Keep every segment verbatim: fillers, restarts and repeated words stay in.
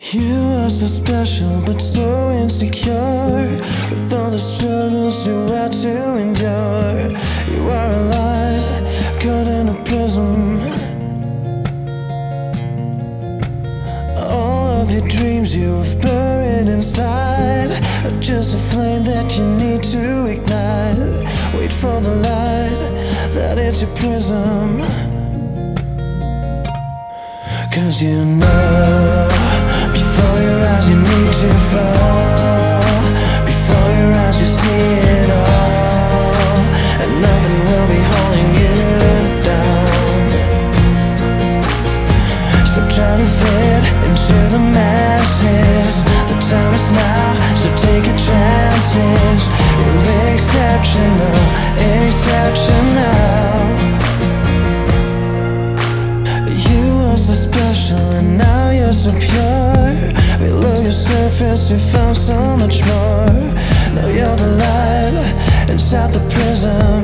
You are so special but so insecure, with all the struggles you had to endure. You are a light caught in a prison. All of your dreams you have buried inside are just a flame that you need to ignite. Wait for the light that hits your prism, 'cause you know before your eyes you need to fall. Before your eyes you see it all, and nothing will be holding you down. Stop trying to fit into the masses. The time is now, so take your chances. You're exceptional, exceptional. You are so special and now you're so pure. Below your surface you found so much more. Now you're the light inside the prism.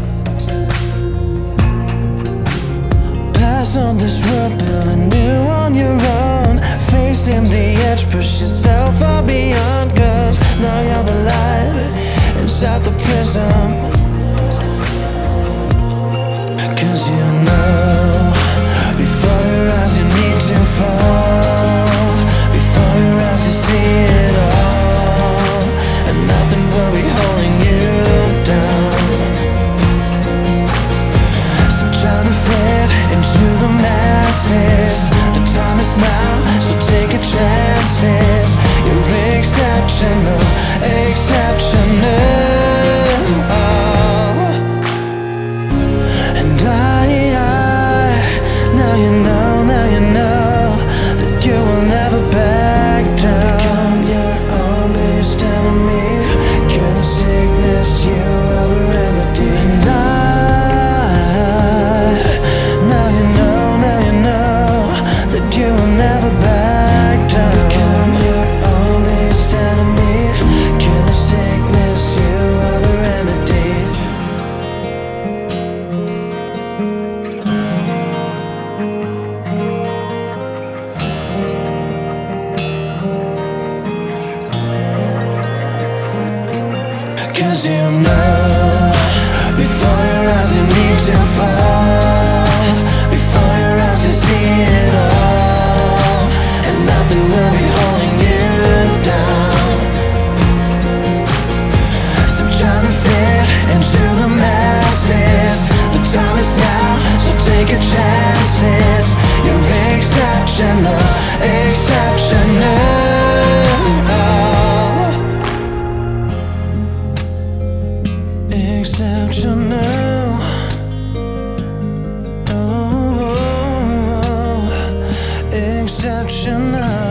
Pass on this road, build a new on your own. Facing the edge, push yourself far beyond, 'cause now you're the light inside the prism. 'Cause you know before your eyes you need to fall. Before your eyes you see it all, and nothing will be holding you down. Stop trying to fit into the masses. The time is now, so take your chances. You're exceptional, exceptional. And I, I now you know, now you know that you will never back down. Become your own best enemy, cure the sickness, you are the remedy. And I, now you know, now you know that you will never back down. Become your own best enemy, cure the sickness, you are the remedy. 'Cause you know before your eyes you need to fall. Before your eyes you see it all, and nothing will be holding you down. Stop trying to fit into the masses. The time is now, so take your chances. You're exceptional, exceptional. Exceptional, oh, exceptional.